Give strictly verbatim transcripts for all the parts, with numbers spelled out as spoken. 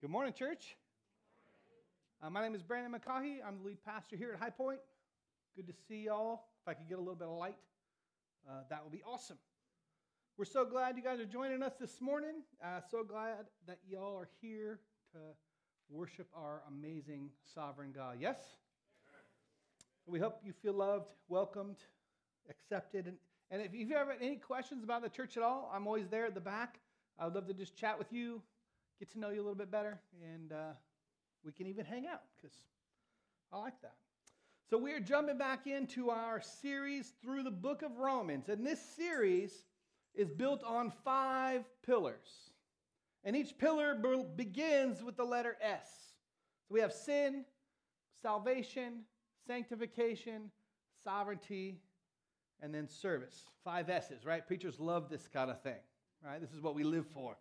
Good morning, church. Uh, my name is Brandon McCaughey. I'm the lead pastor here at High Point. Good to see y'all. If I could get a little bit of light, uh, that would be awesome. We're so glad you guys are joining us this morning. Uh, so glad that y'all are here to worship our amazing sovereign God. Yes? We hope you feel loved, welcomed, accepted. And, and if you've ever had any questions about the church at all, I'm always there at the back. I would love to just chat with you, get to know you a little bit better, and uh, we can even hang out because I like that. So we are jumping back into our series through the book of Romans, and this series is built on five pillars. And each pillar be- begins with the letter S. So we have sin, salvation, sanctification, sovereignty, and then service. Five S's, right? Preachers love this kind of thing, right? This is what we live for.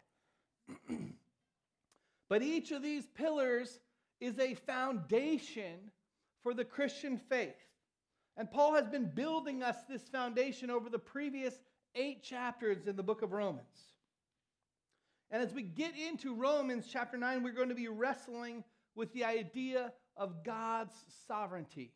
But each of these pillars is a foundation for the Christian faith. And Paul has been building us this foundation over the previous eight chapters in the book of Romans. And as we get into Romans chapter nine, we're going to be wrestling with the idea of God's sovereignty.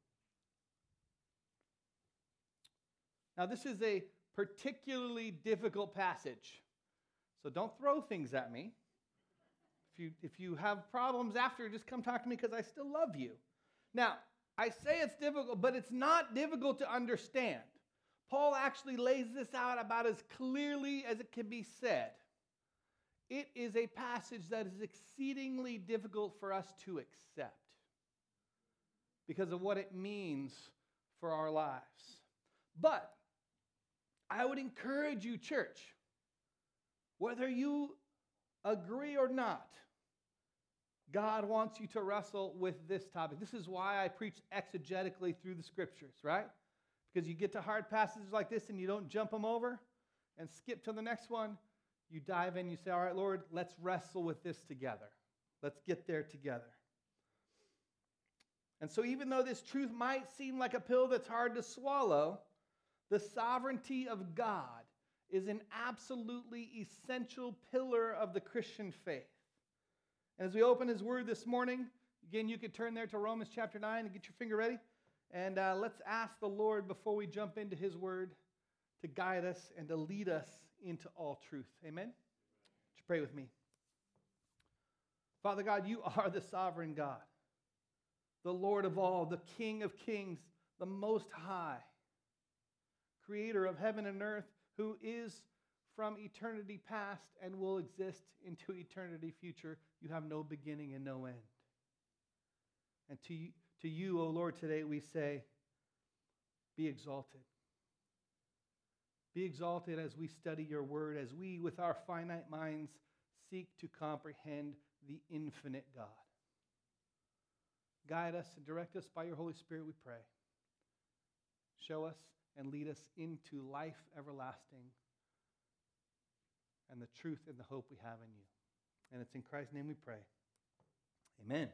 Now, this is a particularly difficult passage, so don't throw things at me. If you, if you have problems after, just come talk to me because I still love you. Now, I say it's difficult, but it's not difficult to understand. Paul actually lays this out about as clearly as it can be said. It is a passage that is exceedingly difficult for us to accept because of what it means for our lives. But I would encourage you, church, whether you agree or not, God wants you to wrestle with this topic. This is why I preach exegetically through the scriptures, right? Because you get to hard passages like this and you don't jump them over and skip to the next one. You dive in, you say, all right, Lord, let's wrestle with this together. Let's get there together. And so even though this truth might seem like a pill that's hard to swallow, the sovereignty of God is an absolutely essential pillar of the Christian faith. And as we open his word this morning, again, you could turn there to Romans chapter nine and get your finger ready. And uh, let's ask the Lord before we jump into his word to guide us and to lead us into all truth. Amen? Would you pray with me? Father God, you are the sovereign God, the Lord of all, the King of kings, the Most High, creator of heaven and earth, who is from eternity past and will exist into eternity future. You have no beginning and no end. And to you, to you, O Lord, today we say, be exalted. Be exalted as we study your word, as we, with our finite minds, seek to comprehend the infinite God. Guide us and direct us by your Holy Spirit, we pray. Show us and lead us into life everlasting and the truth and the hope we have in you. And it's in Christ's name we pray. Amen.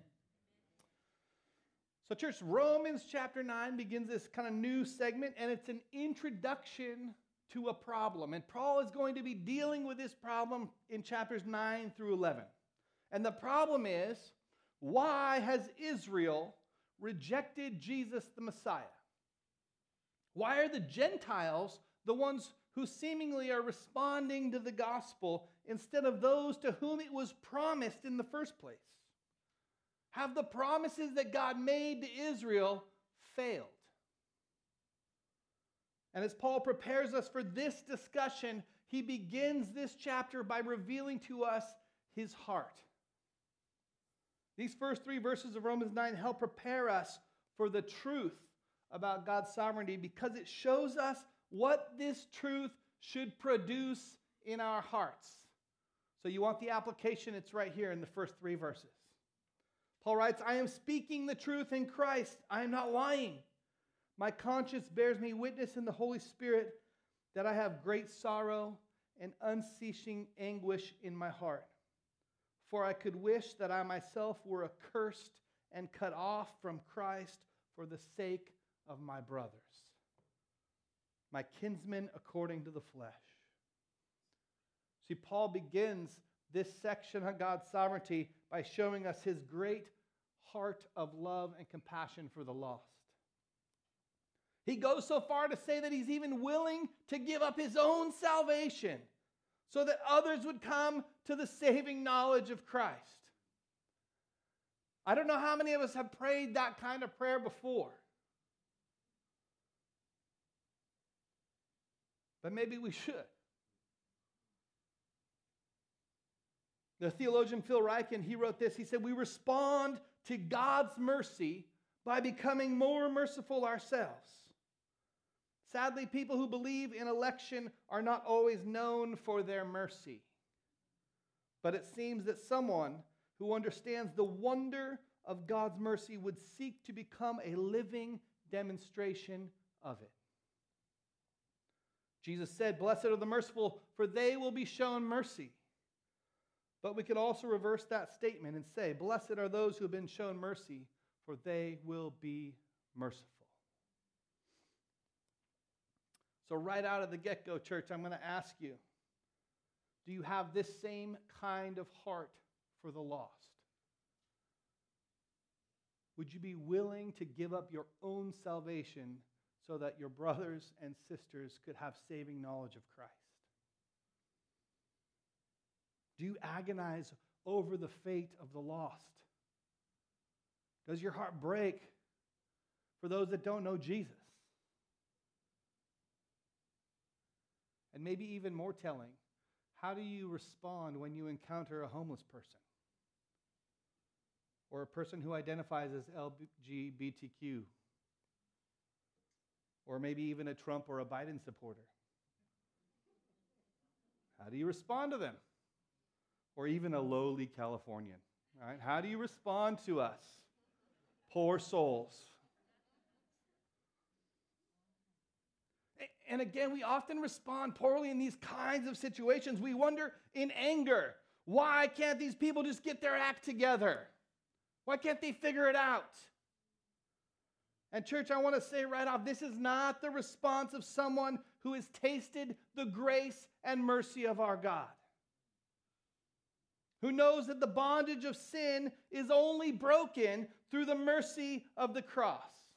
So church, Romans chapter nine begins this kind of new segment, and it's an introduction to a problem. And Paul is going to be dealing with this problem in chapters nine through eleven. And the problem is, why has Israel rejected Jesus the Messiah? Why are the Gentiles the ones who seemingly are responding to the gospel instead of those to whom it was promised in the first place? Have the promises that God made to Israel failed? And as Paul prepares us for this discussion, he begins this chapter by revealing to us his heart. These first three verses of Romans nine help prepare us for the truth about God's sovereignty because it shows us what this truth should produce in our hearts. So you want the application? It's right here in the first three verses. Paul writes, I am speaking the truth in Christ. I am not lying. My conscience bears me witness in the Holy Spirit that I have great sorrow and unceasing anguish in my heart. For I could wish that I myself were accursed and cut off from Christ for the sake of my brothers, my kinsmen according to the flesh. See, Paul begins this section on God's sovereignty by showing us his great heart of love and compassion for the lost. He goes so far to say that he's even willing to give up his own salvation so that others would come to the saving knowledge of Christ. I don't know how many of us have prayed that kind of prayer before. But maybe we should. The theologian Phil Ryken, he wrote this. He said, we respond to God's mercy by becoming more merciful ourselves. Sadly, people who believe in election are not always known for their mercy. But it seems that someone who understands the wonder of God's mercy would seek to become a living demonstration of it. Jesus said, blessed are the merciful, for they will be shown mercy. But we could also reverse that statement and say, blessed are those who have been shown mercy, for they will be merciful. So right out of the get-go, church, I'm going to ask you, do you have this same kind of heart for the lost? Would you be willing to give up your own salvation so that your brothers and sisters could have saving knowledge of Christ? Do you agonize over the fate of the lost? Does your heart break for those that don't know Jesus? And maybe even more telling, how do you respond when you encounter a homeless person? Or a person who identifies as L G B T Q? Or maybe even a Trump or a Biden supporter? How do you respond to them? Or even a lowly Californian, right? How do you respond to us? Poor souls. And again, we often respond poorly in these kinds of situations. We wonder in anger, why can't these people just get their act together? Why can't they figure it out? And church, I want to say right off, this is not the response of someone who has tasted the grace and mercy of our God, who knows that the bondage of sin is only broken through the mercy of the cross.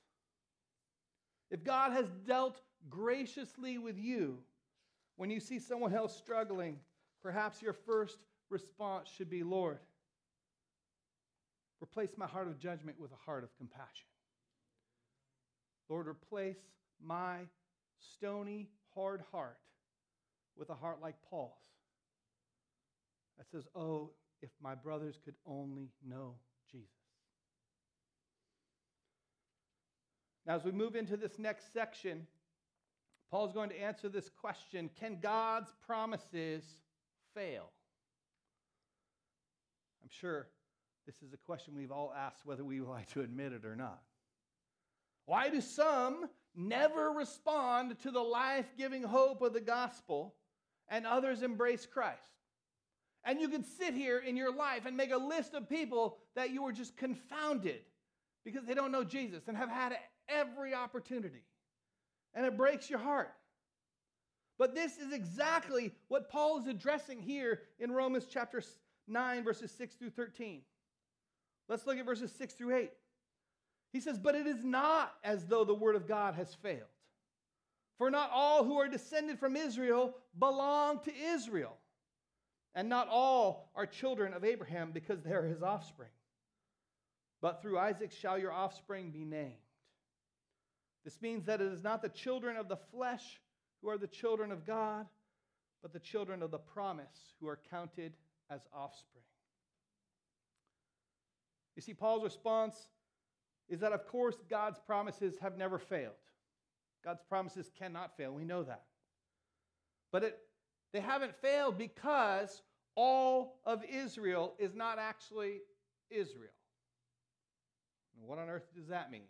If God has dealt graciously with you when you see someone else struggling, perhaps your first response should be, Lord, replace my heart of judgment with a heart of compassion. Lord, replace my stony, hard heart with a heart like Paul's that says, oh, if my brothers could only know Jesus. Now, as we move into this next section, Paul's going to answer this question: can God's promises fail? I'm sure this is a question we've all asked, whether we like to admit it or not. Why do some never respond to the life-giving hope of the gospel and others embrace Christ? And you could sit here in your life and make a list of people that you were just confounded because they don't know Jesus and have had every opportunity. And it breaks your heart. But this is exactly what Paul is addressing here in Romans chapter nine, verses six through thirteen. Let's look at verses six through eight. He says, but it is not as though the word of God has failed. For not all who are descended from Israel belong to Israel. And not all are children of Abraham because they are his offspring. But through Isaac shall your offspring be named. This means that it is not the children of the flesh who are the children of God, but the children of the promise who are counted as offspring. You see, Paul's response is that, of course, God's promises have never failed. God's promises cannot fail. We know that. But it, they haven't failed because all of Israel is not actually Israel. What on earth does that mean?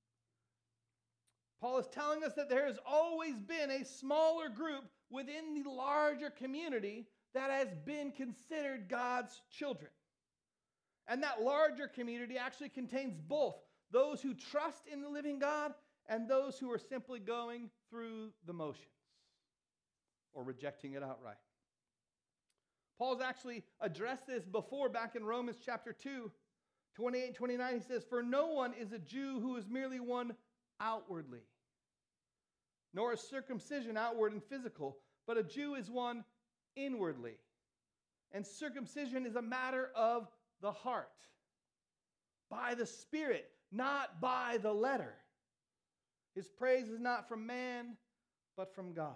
Paul is telling us that there has always been a smaller group within the larger community that has been considered God's children. And that larger community actually contains both those who trust in the living God and those who are simply going through the motions or rejecting it outright. Paul's actually addressed this before back in Romans chapter two, twenty-eight and twenty-nine. He says, "For no one is a Jew who is merely one outwardly, nor is circumcision outward and physical, but a Jew is one inwardly. And circumcision is a matter of the heart, by the Spirit, not by the letter. His praise is not from man, but from God."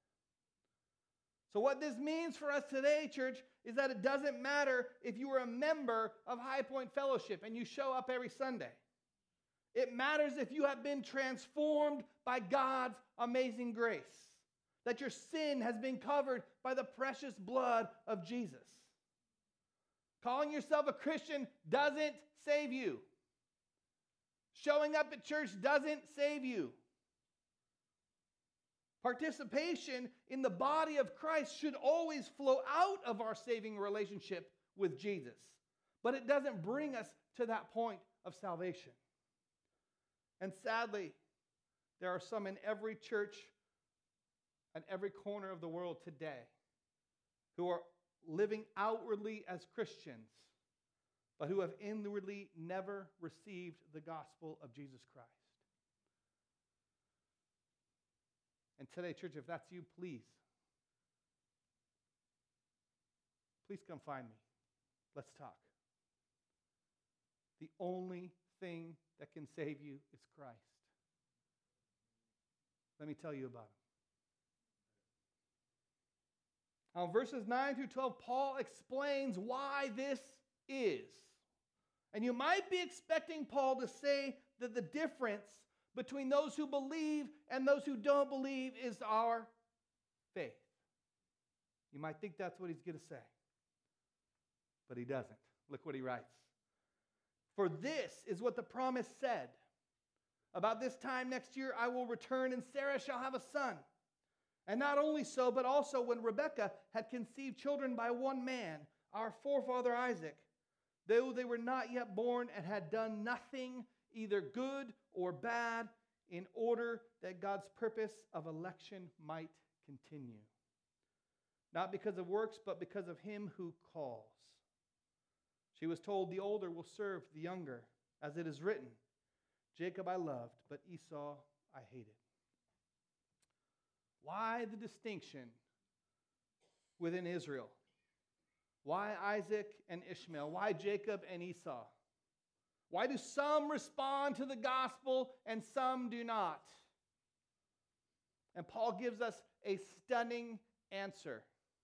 So what this means for us today, church, is that it doesn't matter if you are a member of High Point Fellowship and you show up every Sunday. It matters if you have been transformed by God's amazing grace, that your sin has been covered by the precious blood of Jesus. Calling yourself a Christian doesn't save you. Showing up at church doesn't save you. Participation in the body of Christ should always flow out of our saving relationship with Jesus, but it doesn't bring us to that point of salvation. And sadly, there are some in every church and every corner of the world today who are living outwardly as Christians, but who have inwardly never received the gospel of Jesus Christ. And today, church, if that's you, please, please come find me. Let's talk. The only thing that can save you is Christ. Let me tell you about him. Now, verses nine through twelve, Paul explains why this is. And you might be expecting Paul to say that the difference between those who believe and those who don't believe is our faith. You might think that's what he's going to say. But he doesn't. Look what he writes. "For this is what the promise said. About this time next year I will return, and Sarah shall have a son. And not only so, but also when Rebekah had conceived children by one man, our forefather Isaac, though they were not yet born and had done nothing, either good or bad, in order that God's purpose of election might continue. Not because of works, but because of him who calls. She was told, the older will serve the younger, as it is written, Jacob I loved, but Esau I hated." Why the distinction within Israel? Why Isaac and Ishmael? Why Jacob and Esau? Why do some respond to the gospel and some do not? And Paul gives us a stunning answer.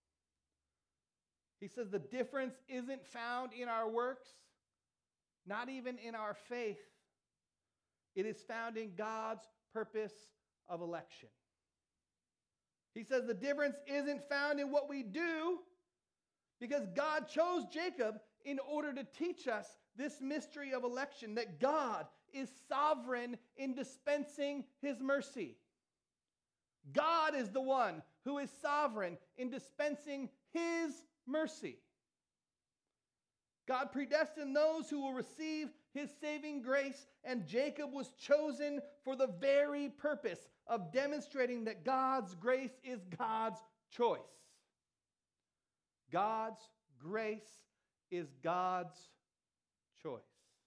He says the difference isn't found in our works, not even in our faith. It is found in God's purpose of election. He says the difference isn't found in what we do, because God chose Jacob in order to teach us this mystery of election, that God is sovereign in dispensing his mercy. God is the one who is sovereign in dispensing his mercy. God predestined those who will receive his saving grace, and Jacob was chosen for the very purpose of demonstrating that God's grace is God's choice. God's grace is God's choice.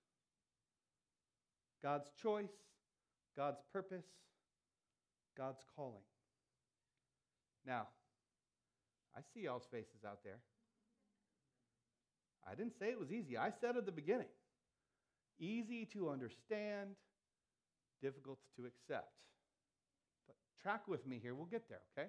God's choice, God's purpose, God's calling. Now, I see y'all's faces out there. I didn't say it was easy. I said at the beginning, easy to understand, difficult to accept. But track with me here. We'll get there, okay?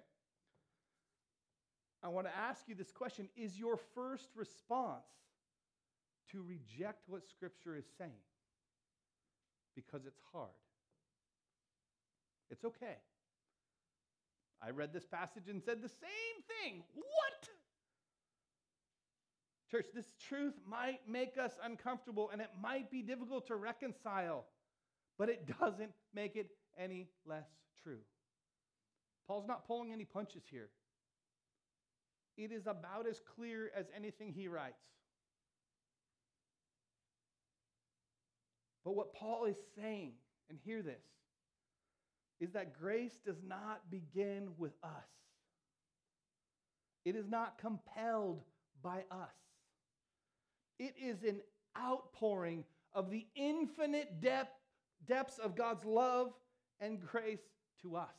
I want to ask you this question. Is your first response to reject what Scripture is saying because it's hard? It's okay. I read this passage and said the same thing. What? Church, this truth might make us uncomfortable and it might be difficult to reconcile, but it doesn't make it any less true. Paul's not pulling any punches here. It is about as clear as anything he writes. But what Paul is saying, and hear this, is that grace does not begin with us. It is not compelled by us. It is an outpouring of the infinite depth, depths of God's love and grace to us.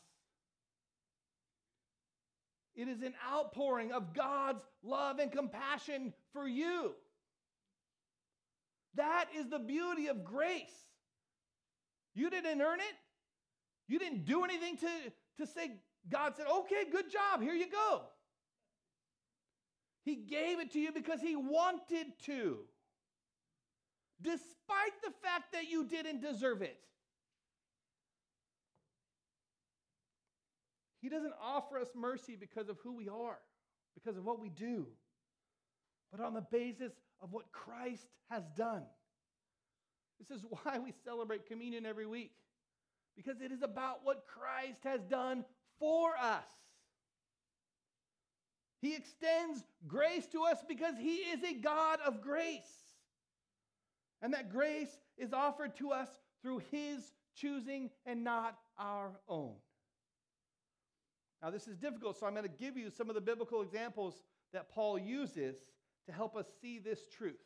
It is an outpouring of God's love and compassion for you. That is the beauty of grace. You didn't earn it. You didn't do anything to, to say, God said, okay, good job, here you go. He gave it to you because he wanted to, despite the fact that you didn't deserve it. He doesn't offer us mercy because of who we are, because of what we do, but on the basis of what Christ has done. This is why we celebrate communion every week, because it is about what Christ has done for us. He extends grace to us because he is a God of grace. And that grace is offered to us through his choosing and not our own. Now, this is difficult, so I'm going to give you some of the biblical examples that Paul uses to help us see this truth.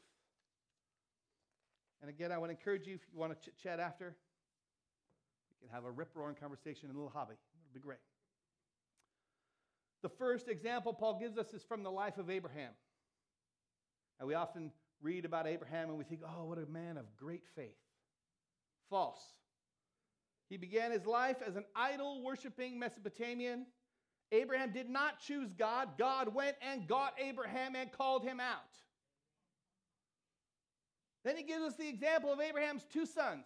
And again, I want to encourage you, if you want to chit-chat after, we can have a rip-roaring conversation, a little hobby. It'll be great. The first example Paul gives us is from the life of Abraham. Now, we often read about Abraham and we think, oh, what a man of great faith. False. He began his life as an idol-worshiping Mesopotamian. Abraham did not choose God. God went and got Abraham and called him out. Then he gives us the example of Abraham's two sons,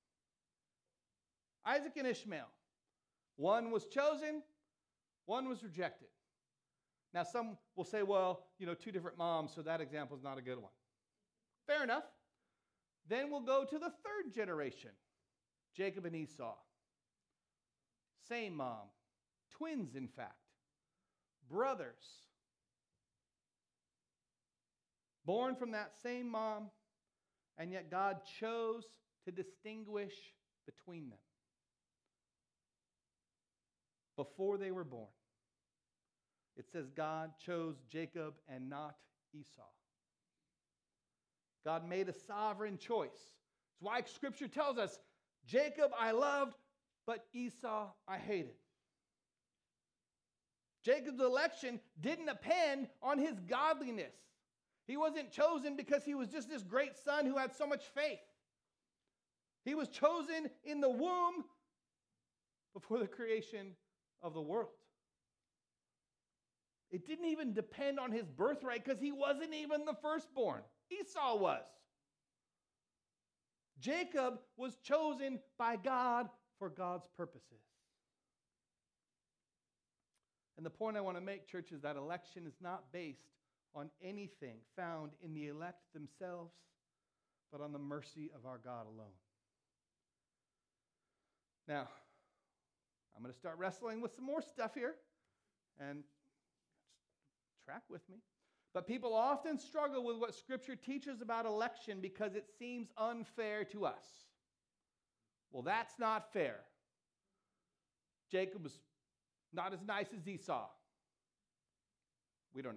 Isaac and Ishmael. One was chosen, one was rejected. Now, some will say, well, you know, two different moms, so that example is not a good one. Fair enough. Then we'll go to the third generation, Jacob and Esau. Same mom. Twins, in fact. Brothers. Born from that same mom, and yet God chose to distinguish between them before they were born. It says God chose Jacob and not Esau. God made a sovereign choice. That's why Scripture tells us, Jacob I loved, but Esau I hated. Jacob's election didn't depend on his godliness. He wasn't chosen because he was just this great son who had so much faith. He was chosen in the womb before the creation of the world. It didn't even depend on his birthright because he wasn't even the firstborn. Esau was. Jacob was chosen by God for God's purposes. And the point I want to make, church, is that election is not based on anything found in the elect themselves, but on the mercy of our God alone. Now, I'm going to start wrestling with some more stuff here, and track with me. But people often struggle with what Scripture teaches about election because it seems unfair to us. Well, that's not fair. Jacob was not as nice as Esau. We don't know.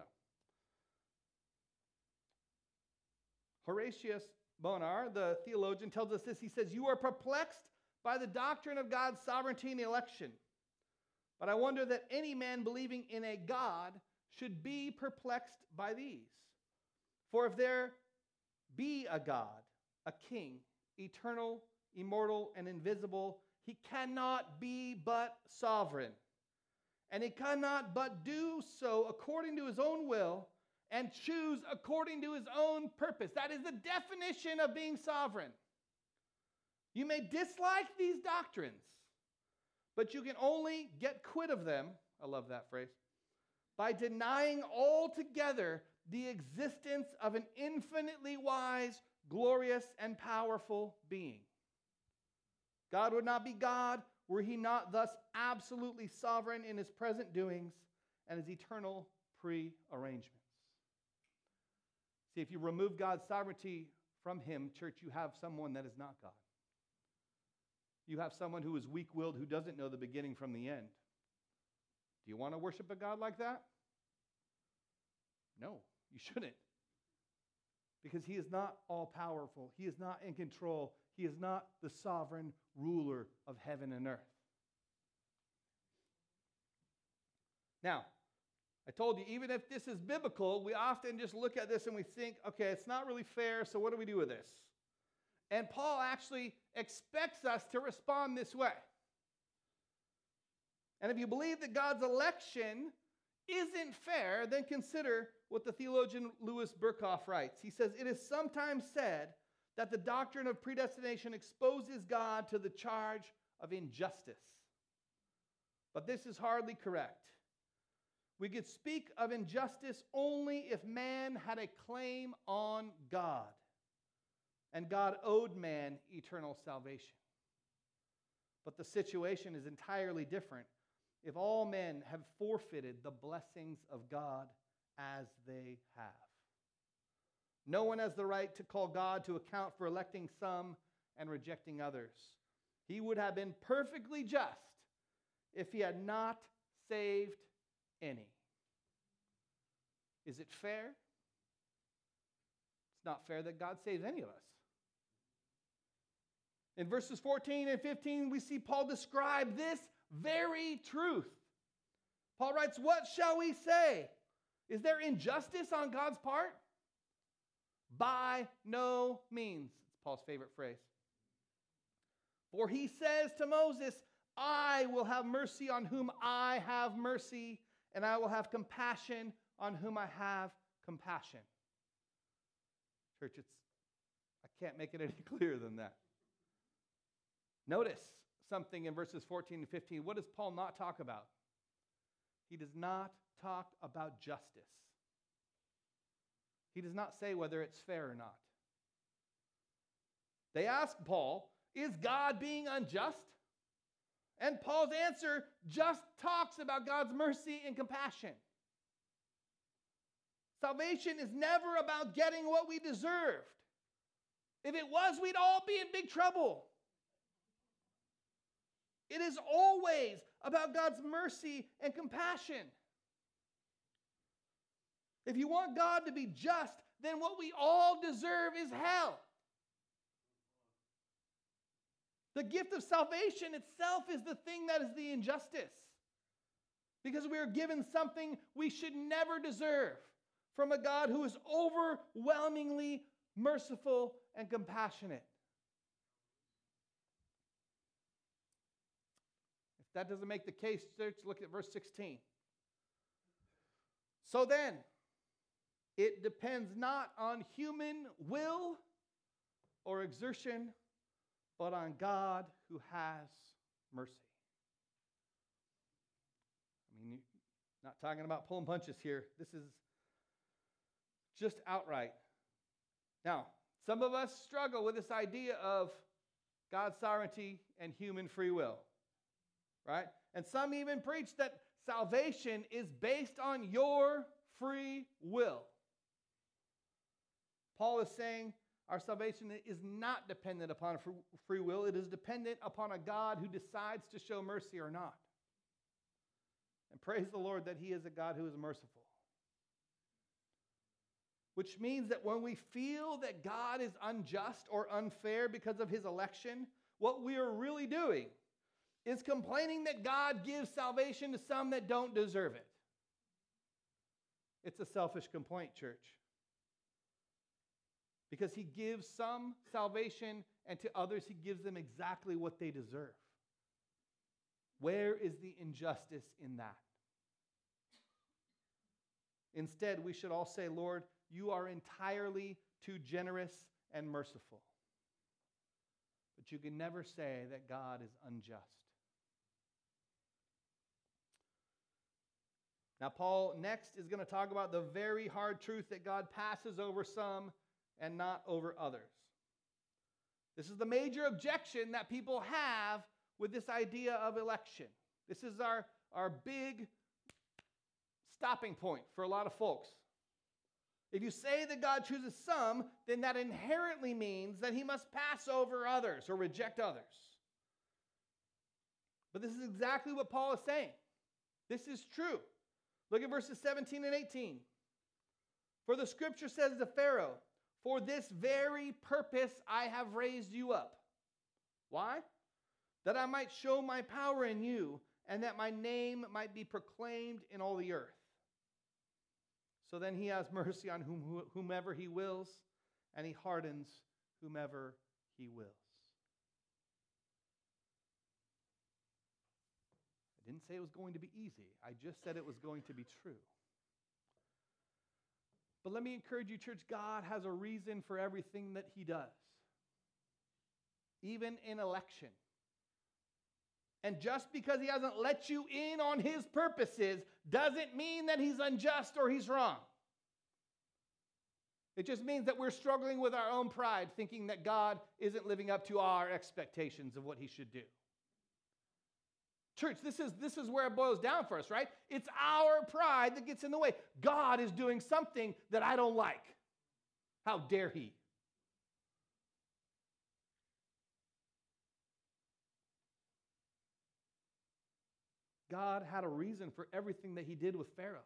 Horatius Bonar, the theologian, tells us this. He says, you are perplexed by the doctrine of God's sovereignty in the election. But I wonder that any man believing in a God should be perplexed by these. For if there be a God, a king, eternal, immortal, and invisible, he cannot be but sovereign. And he cannot but do so according to his own will and choose according to his own purpose. That is the definition of being sovereign. You may dislike these doctrines, but you can only get quit of them, I love that phrase, by denying altogether the existence of an infinitely wise, glorious, and powerful being. God would not be God were he not thus absolutely sovereign in his present doings and his eternal pre-arrangements. See, if you remove God's sovereignty from him, church, you have someone that is not God. You have someone who is weak-willed, who doesn't know the beginning from the end. Do you want to worship a God like that? No. You shouldn't. Because he is not all powerful. He is not in control. He is not the sovereign ruler of heaven and earth. Now, I told you, even if this is biblical, we often just look at this and we think, okay, it's not really fair, so what do we do with this? And Paul actually expects us to respond this way. And if you believe that God's election isn't fair, then consider what the theologian Louis Berkhoff writes. He says, it is sometimes said that the doctrine of predestination exposes God to the charge of injustice. But this is hardly correct. We could speak of injustice only if man had a claim on God, and God owed man eternal salvation. But the situation is entirely different if all men have forfeited the blessings of God as they have. No one has the right to call God to account for electing some and rejecting others. He would have been perfectly just if he had not saved any. Is it fair? It's not fair that God saves any of us. In verses fourteen and fifteen, we see Paul describe this very truth. Paul writes, what shall we say? Is there injustice on God's part? By no means. It's Paul's favorite phrase. For he says to Moses, I will have mercy on whom I have mercy, and I will have compassion on whom I have compassion. Church, it's, I can't make it any clearer than that. Notice something in verses fourteen and fifteen. What does Paul not talk about? He does not talk about justice. He does not say whether it's fair or not. They ask Paul, is God being unjust? And Paul's answer just talks about God's mercy and compassion. Salvation is never about getting what we deserved. If it was, we'd all be in big trouble. It is always about God's mercy and compassion. If you want God to be just, then what we all deserve is hell. The gift of salvation itself is the thing that is the injustice. Because we are given something we should never deserve from a God who is overwhelmingly merciful and compassionate. If that doesn't make the case, church, look at verse sixteen. So then, it depends not on human will or exertion, but on God who has mercy. I mean, not talking about pulling punches here. This is just outright. Now, some of us struggle with this idea of God's sovereignty and human free will, right? And some even preach that salvation is based on your free will. Paul is saying our salvation is not dependent upon free will. It is dependent upon a God who decides to show mercy or not. And praise the Lord that he is a God who is merciful. Which means that when we feel that God is unjust or unfair because of his election, what we are really doing is complaining that God gives salvation to some that don't deserve it. It's a selfish complaint, church. Because he gives some salvation, and to others he gives them exactly what they deserve. Where is the injustice in that? Instead, we should all say, Lord, you are entirely too generous and merciful. But you can never say that God is unjust. Now, Paul next is going to talk about the very hard truth that God passes over some and not over others. This is the major objection that people have with this idea of election. This is our, our big stopping point for a lot of folks. If you say that God chooses some, then that inherently means that he must pass over others or reject others. But this is exactly what Paul is saying. This is true. Look at verses seventeen and eighteen. For the scripture says to Pharaoh, for this very purpose I have raised you up. Why? That I might show my power in you, and that my name might be proclaimed in all the earth. So then he has mercy on whom, whomever he wills, and he hardens whomever he wills. I didn't say it was going to be easy. I just said it was going to be true. But let me encourage you, church, God has a reason for everything that he does. Even in election. And just because he hasn't let you in on his purposes doesn't mean that he's unjust or he's wrong. It just means that we're struggling with our own pride, thinking that God isn't living up to our expectations of what he should do. Church, this is, this is where it boils down for us, right? It's our pride that gets in the way. God is doing something that I don't like. How dare he? God had a reason for everything that he did with Pharaoh.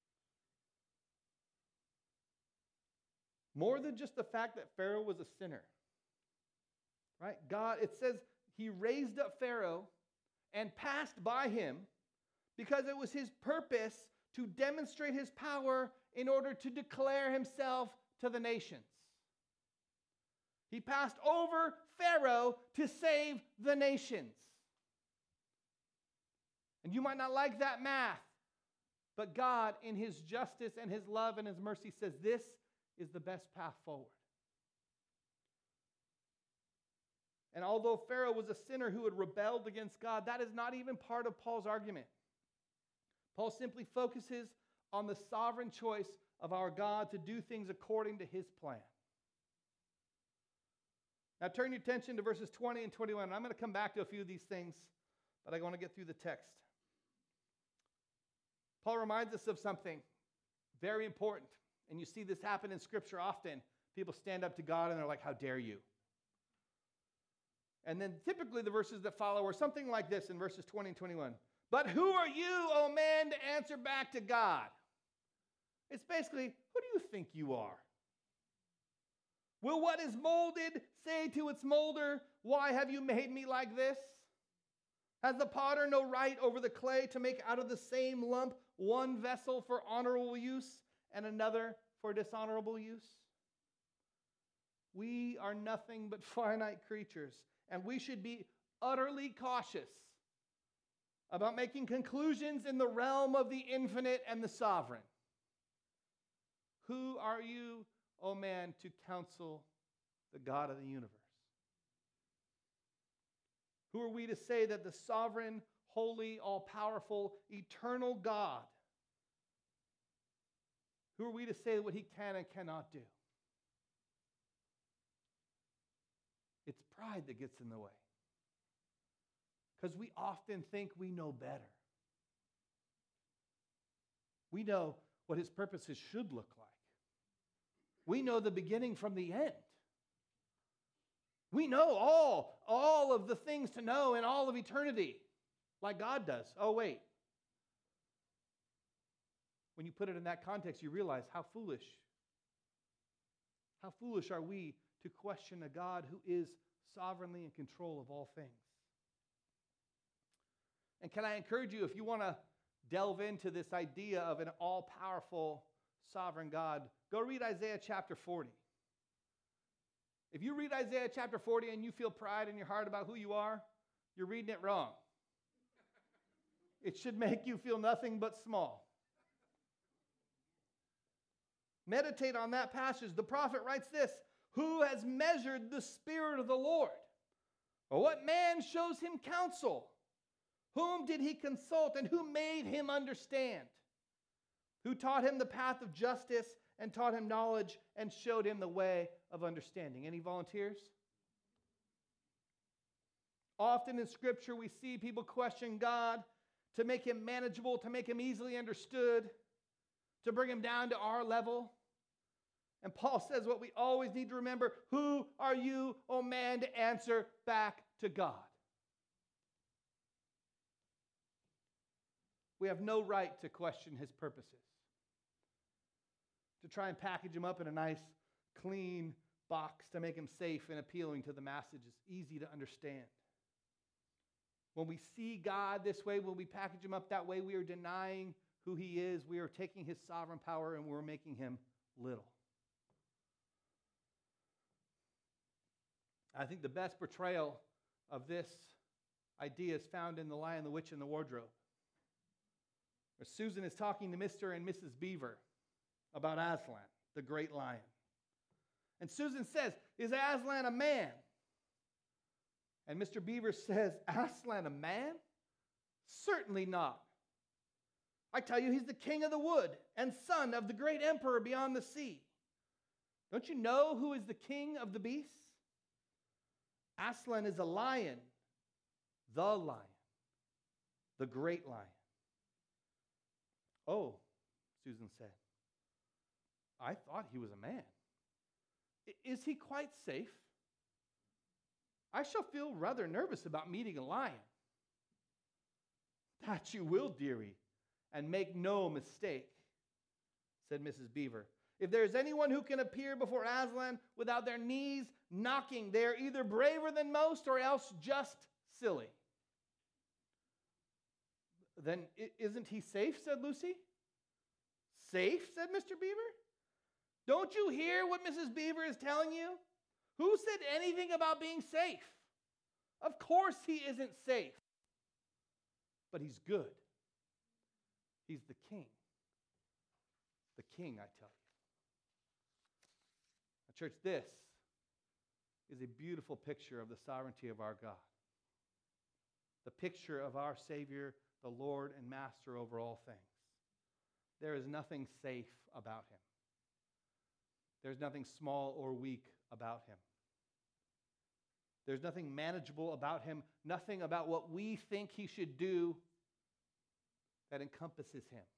More than just the fact that Pharaoh was a sinner. Right? God, it says he raised up Pharaoh and passed by him because it was his purpose to demonstrate his power in order to declare himself to the nations. He passed over Pharaoh to save the nations. And you might not like that math, but God, in his justice and his love and his mercy, says this is the best path forward. And although Pharaoh was a sinner who had rebelled against God, that is not even part of Paul's argument. Paul simply focuses on the sovereign choice of our God to do things according to his plan. Now turn your attention to verses twenty and twenty-one. I'm going to come back to a few of these things, but I want to get through the text. Paul reminds us of something very important, and you see this happen in Scripture often. People stand up to God and they're like, how dare you? And then typically the verses that follow are something like this in verses twenty and twenty-one. But who are you, O man, to answer back to God? It's basically, who do you think you are? Will what is molded say to its molder, why have you made me like this? Has the potter no right over the clay to make out of the same lump one vessel for honorable use and another for dishonorable use? We are nothing but finite creatures, and we should be utterly cautious about making conclusions in the realm of the infinite and the sovereign. Who are you, O man, to counsel the God of the universe? Who are we to say that the sovereign, holy, all-powerful, eternal God, who are we to say what he can and cannot do? It's pride that gets in the way. Because we often think we know better. We know what his purposes should look like. We know the beginning from the end. We know all, all of the things to know in all of eternity, like God does. Oh, wait. When you put it in that context, you realize how foolish. How foolish are we to question a God who is sovereignly in control of all things. And can I encourage you, if you want to delve into this idea of an all-powerful sovereign God, go read Isaiah chapter forty. If you read Isaiah chapter forty and you feel pride in your heart about who you are, you're reading it wrong. It should make you feel nothing but small. Meditate on that passage. The prophet writes this, who has measured the Spirit of the Lord? Or what man shows him counsel? Whom did he consult and who made him understand? Who taught him the path of justice and taught him knowledge and showed him the way of understanding? Any volunteers? Often in Scripture we see people question God to make him manageable, to make him easily understood, to bring him down to our level. And Paul says what we always need to remember, who are you, O man, to answer back to God? We have no right to question his purposes. to try and package him up in a nice, clean box to make him safe and appealing to the masses. It's easy to understand. When we see God this way, when we package him up that way, we are denying who he is. We are taking his sovereign power and we're making him little. I think the best portrayal of this idea is found in The Lion, the Witch, and the Wardrobe, where Susan is talking to Mister and Missus Beaver about Aslan, the great lion. And Susan says, "Is Aslan a man?" And Mister Beaver says, "Aslan a man? Certainly not. I tell you, he's the king of the wood and son of the great emperor beyond the sea. Don't you know who is the king of the beasts? Aslan is a lion, the lion, the great lion." "Oh," Susan said, "I thought he was a man. I- Is he quite safe? I shall feel rather nervous about meeting a lion." "That you will, dearie, and make no mistake," said Missus Beaver. "If there is anyone who can appear before Aslan without their knees knocking, they are either braver than most or else just silly." "Then i- isn't he safe?" said Lucy. "Safe?" said Mister Beaver. "Don't you hear what Missus Beaver is telling you? Who said anything about being safe? Of course he isn't safe. But he's good. He's the king. The king, I tell you." Now, church, this is a beautiful picture of the sovereignty of our God. The picture of our Savior, the Lord and Master over all things. There is nothing safe about him. There's nothing small or weak about him. There's nothing manageable about him, nothing about what we think he should do that encompasses him.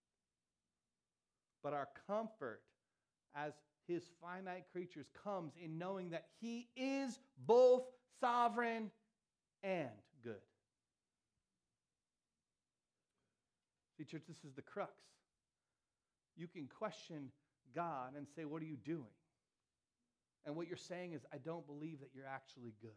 But our comfort as his finite creatures comes in knowing that he is both sovereign and good. See, church, this is the crux. You can question God and say, "What are you doing?" And what you're saying is, "I don't believe that you're actually good.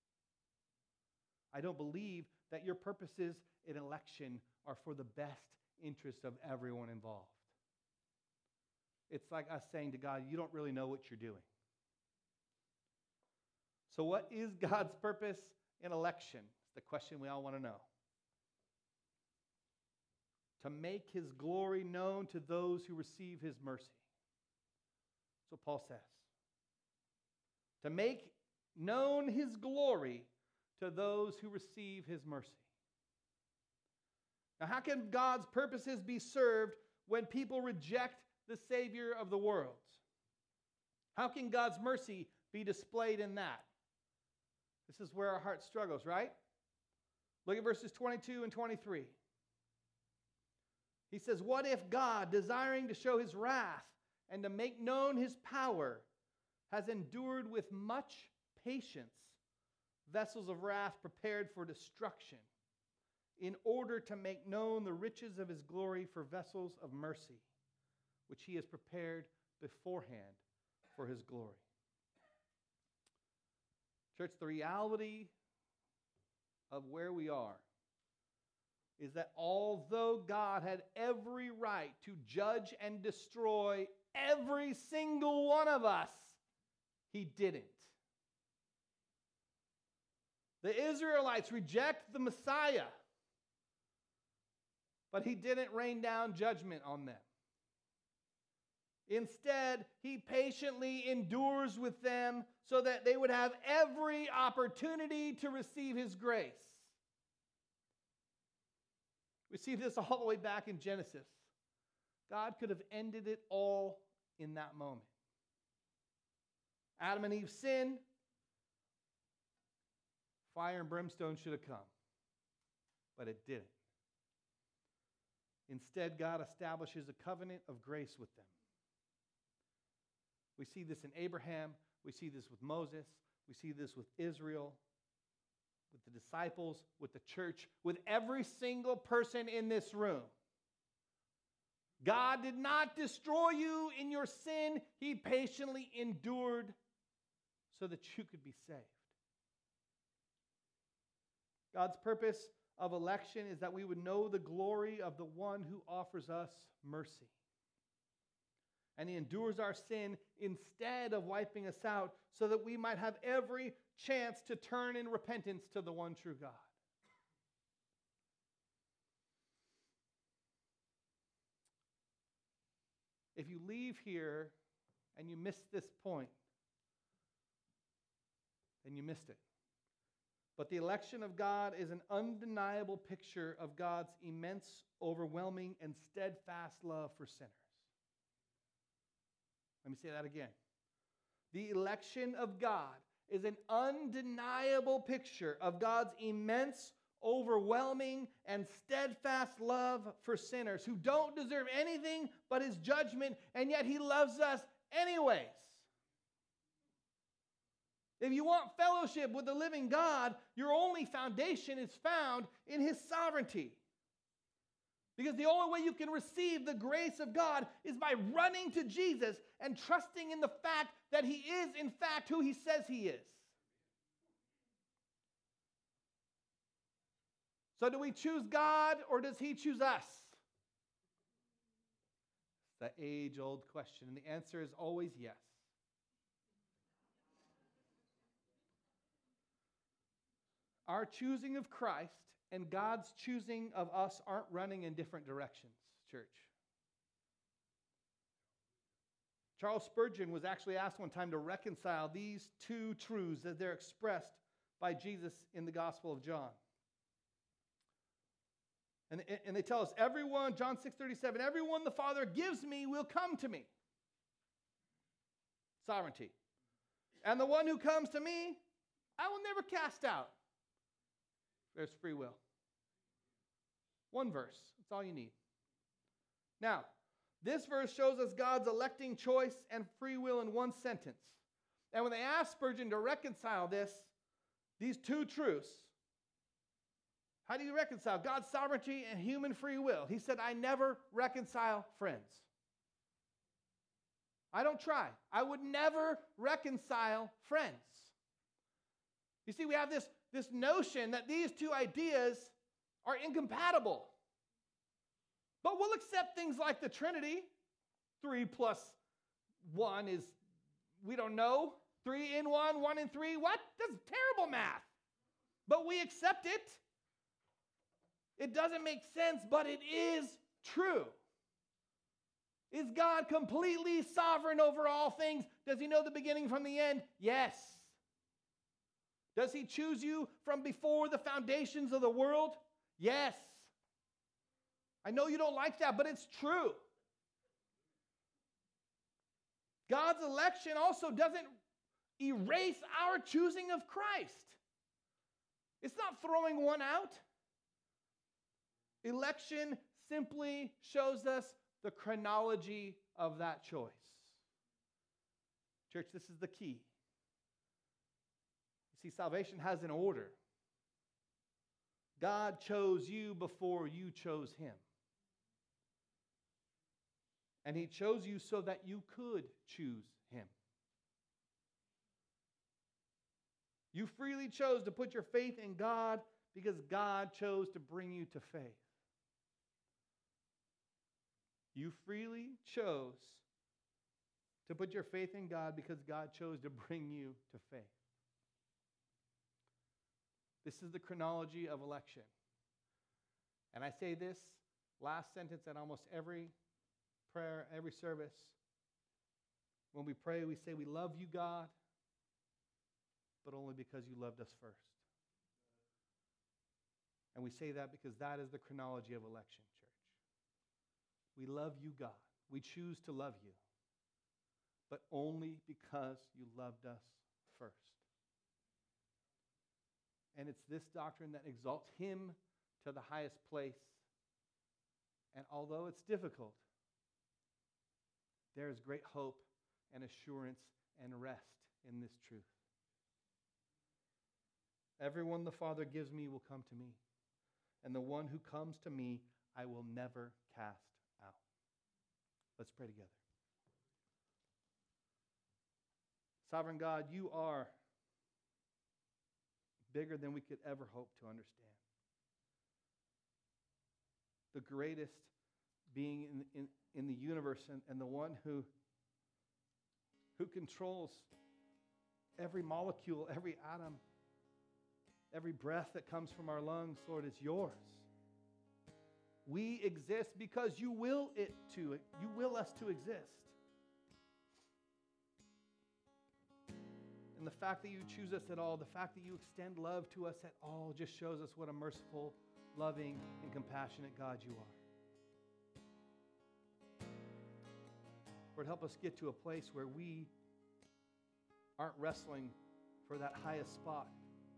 I don't believe that your purposes in election are for the best interest of everyone involved." It's like us saying to God, "You don't really know what you're doing." So what is God's purpose in election? It's the question we all want to know. To make his glory known to those who receive his mercy. That's what Paul says. To make known his glory to those who receive his mercy. Now, how can God's purposes be served when people reject the Savior of the world? How can God's mercy be displayed in that? This is where our heart struggles, right? Look at verses twenty-two and twenty-three. He says, "What if God, desiring to show his wrath and to make known his power, has endured with much patience vessels of wrath prepared for destruction, in order to make known the riches of his glory for vessels of mercy, which he has prepared beforehand for his glory." Church, the reality of where we are is that although God had every right to judge and destroy every single one of us, he didn't. The Israelites reject the Messiah, but he didn't rain down judgment on them. Instead, he patiently endures with them so that they would have every opportunity to receive his grace. We see this all the way back in Genesis. God could have ended it all in that moment. Adam and Eve sinned. Fire and brimstone should have come. But it didn't. Instead, God establishes a covenant of grace with them. We see this in Abraham. We see this with Moses. We see this with Israel, with the disciples, with the church, with every single person in this room. God did not destroy you in your sin. He patiently endured so that you could be saved. God's purpose of election is that we would know the glory of the one who offers us mercy. And he endures our sin instead of wiping us out so that we might have every chance to turn in repentance to the one true God. If you leave here and you miss this point, then you missed it. But the election of God is an undeniable picture of God's immense, overwhelming, and steadfast love for sinners. Let me say that again. The election of God is an undeniable picture of God's immense, overwhelming, and steadfast love for sinners who don't deserve anything but his judgment, and yet he loves us anyways. If you want fellowship with the living God, your only foundation is found in his sovereignty. Because the only way you can receive the grace of God is by running to Jesus and trusting in the fact that he is, in fact, who he says he is. So do we choose God or does he choose us? It's the age-old question, and the answer is always yes. Our choosing of Christ and God's choosing of us aren't running in different directions, church. Charles Spurgeon was actually asked one time to reconcile these two truths as they're expressed by Jesus in the Gospel of John. And, and they tell us, everyone, John six thirty-seven, everyone the Father gives me will come to me. Sovereignty. And the one who comes to me, I will never cast out. There's free will. One verse. That's all you need. Now, this verse shows us God's electing choice and free will in one sentence. And when they asked Spurgeon to reconcile this, these two truths, how do you reconcile God's sovereignty and human free will? He said, I never reconcile friends. I don't try. I would never reconcile friends. You see, we have this, this notion that these two ideas are incompatible. But we'll accept things like the Trinity. Three plus one is, we don't know. Three in one, one in three. What? That's terrible math. But we accept it. It doesn't make sense, but it is true. Is God completely sovereign over all things? Does he know the beginning from the end? Yes. Does he choose you from before the foundations of the world? Yes. I know you don't like that, but it's true. God's election also doesn't erase our choosing of Christ. It's not throwing one out. Election simply shows us the chronology of that choice. Church, this is the key. You see, salvation has an order. God chose you before you chose him. And he chose you so that you could choose him. You freely chose to put your faith in God because God chose to bring you to faith. You freely chose to put your faith in God because God chose to bring you to faith. This is the chronology of election. And I say this last sentence at almost every prayer, every service. When we pray, we say, we love you, God, but only because you loved us first. And we say that because that is the chronology of election, church. We love you, God. We choose to love you, but only because you loved us first. And it's this doctrine that exalts him to the highest place. And although it's difficult, there is great hope and assurance and rest in this truth. Everyone the Father gives me will come to me, and the one who comes to me I will never cast out. Let's pray together. Sovereign God, you are bigger than we could ever hope to understand. The greatest being in, in, in the universe and, and the one who, who controls every molecule, every atom, every breath that comes from our lungs, Lord, is yours. We exist because you will it to. You will us to exist. And the fact that you choose us at all, the fact that you extend love to us at all, just shows us what a merciful, loving, and compassionate God you are. Lord, help us get to a place where we aren't wrestling for that highest spot,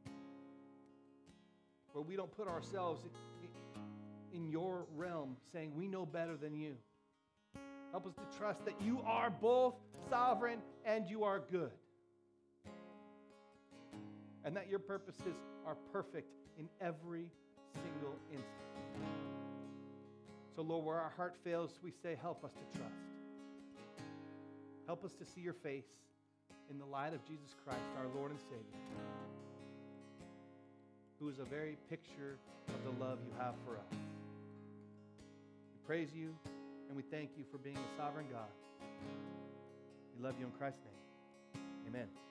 where we don't put ourselves in your realm saying we know better than you. Help us to trust that you are both sovereign and you are good, and that your purposes are perfect in every single instant. So, Lord, where our heart fails, we say, help us to trust. Help us to see your face in the light of Jesus Christ, our Lord and Savior, who is a very picture of the love you have for us. We praise you and we thank you for being a sovereign God. We love you in Christ's name. Amen.